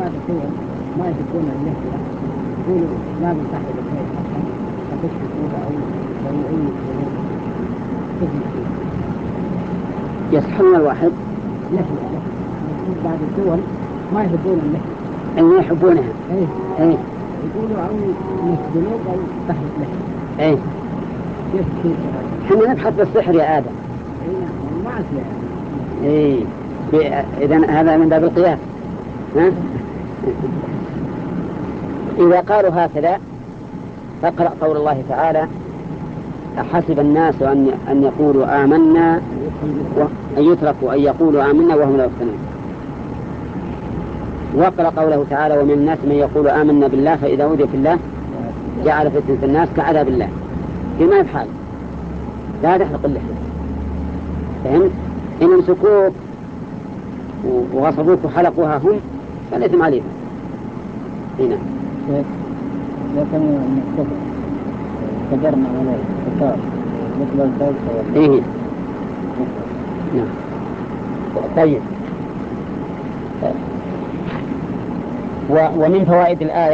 بعض الدول ما يحبون اللحية، يقولوا لازم تحت الخير حتى تكشف فيها أو أي يصحون الواحد لحية. بعض الدول ما يحبون اللحية. أن يحبونها. إيه إيه. يقولوا أو يسجنوك أو تحت لحية. إيه. كيف احنا نبحث بالسحر يا آدم. إيه ما أسمع. إيه. إذن هذا من باب القياس. ها؟ إذا قالوا هكذا فاقرأ قول الله تعالى: أحسب الناس أن يقولوا آمنا أن يتركوا أن يقولوا آمنا وهم لا يفتنون. واقرأ قوله تعالى: ومن الناس من يقول آمنا بالله فإذا أوذي في الله جعل فتنة الناس كعذاب الله. فيما يفعل لا تحلق اللحية. فهمت؟ إن امسكوك وغصبوك وحلقوها هم فليتم عليهم. هنا لكن كبرنا عليه كتاب مثل الزوج. إيه. نعم. طيب. ومن فوائد الآية